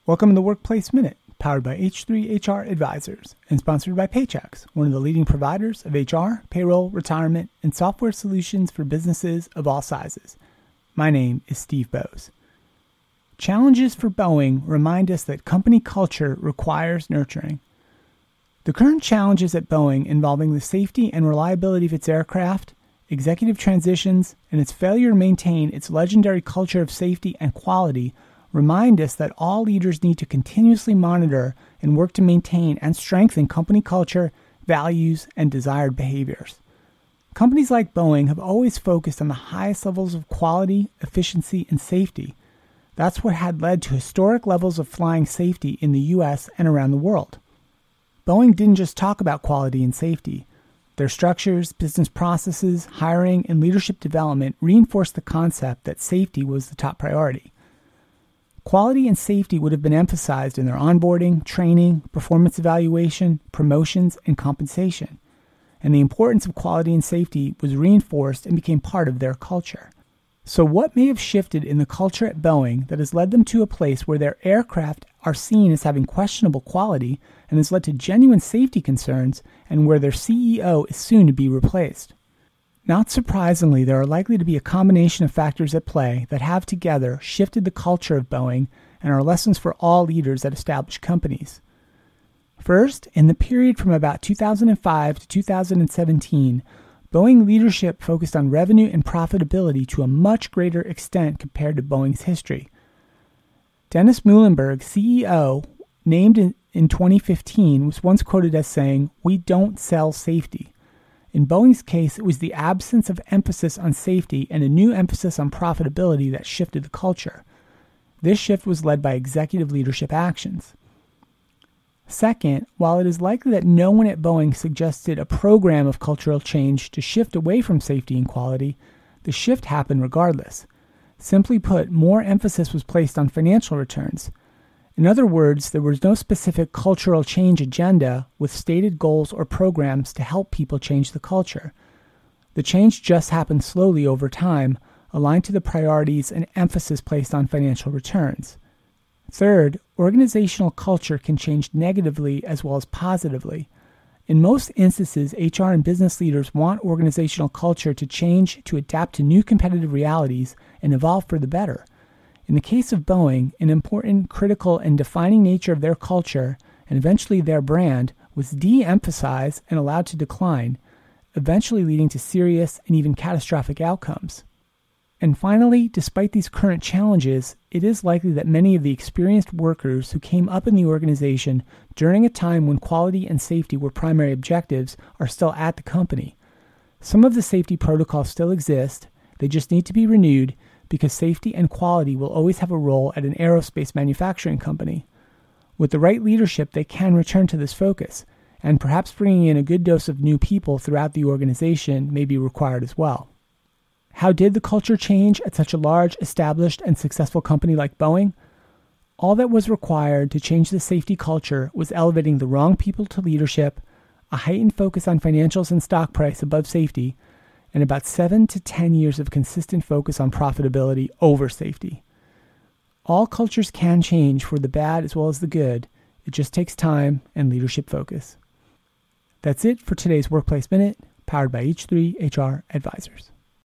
Welcome to the Workplace Minute, powered by H3HR Advisors and sponsored by Paychex, one of the leading providers of HR, payroll, retirement, and software solutions for businesses of all sizes. My name is Steve Bose. Challenges for Boeing remind us that company culture requires nurturing. The current challenges at Boeing involving the safety and reliability of its aircraft, executive transitions, and its failure to maintain its legendary culture of safety and quality remind us that all leaders need to continuously monitor and work to maintain and strengthen company culture, values, and desired behaviors. Companies like Boeing have always focused on the highest levels of quality, efficiency, and safety. That's what had led to historic levels of flying safety in the U.S. and around the world. Boeing didn't just talk about quality and safety. Their structures, business processes, hiring, and leadership development reinforced the concept that safety was the top priority. Quality and safety would have been emphasized in their onboarding, training, performance evaluation, promotions, and compensation. And the importance of quality and safety was reinforced and became part of their culture. So what may have shifted in the culture at Boeing that has led them to a place where their aircraft are seen as having questionable quality and has led to genuine safety concerns, and where their CEO is soon to be replaced? Not surprisingly, there are likely to be a combination of factors at play that have together shifted the culture of Boeing and are lessons for all leaders at established companies. First, in the period from about 2005 to 2017, Boeing leadership focused on revenue and profitability to a much greater extent compared to Boeing's history. Dennis Muilenburg, CEO, named in 2015, was once quoted as saying, "We don't sell safety." In Boeing's case, it was the absence of emphasis on safety and a new emphasis on profitability that shifted the culture. This shift was led by executive leadership actions. Second, while it is likely that no one at Boeing suggested a program of cultural change to shift away from safety and quality, the shift happened regardless. Simply put, more emphasis was placed on financial returns. In other words, there was no specific cultural change agenda with stated goals or programs to help people change the culture. The change just happened slowly over time, aligned to the priorities and emphasis placed on financial returns. Third, organizational culture can change negatively as well as positively. In most instances, HR and business leaders want organizational culture to change to adapt to new competitive realities and evolve for the better. In the case of Boeing, an important, critical, and defining nature of their culture, and eventually their brand, was de-emphasized and allowed to decline, eventually leading to serious and even catastrophic outcomes. And finally, despite these current challenges, it is likely that many of the experienced workers who came up in the organization during a time when quality and safety were primary objectives are still at the company. Some of the safety protocols still exist, they just need to be renewed, because safety and quality will always have a role at an aerospace manufacturing company. With the right leadership, they can return to this focus, and perhaps bringing in a good dose of new people throughout the organization may be required as well. How did the culture change at such a large, established, and successful company like Boeing? All that was required to change the safety culture was elevating the wrong people to leadership, a heightened focus on financials and stock price above safety, and about 7 to 10 years of consistent focus on profitability over safety. All cultures can change for the bad as well as the good. It just takes time and leadership focus. That's it for today's Workplace Minute, powered by H3HR Advisors.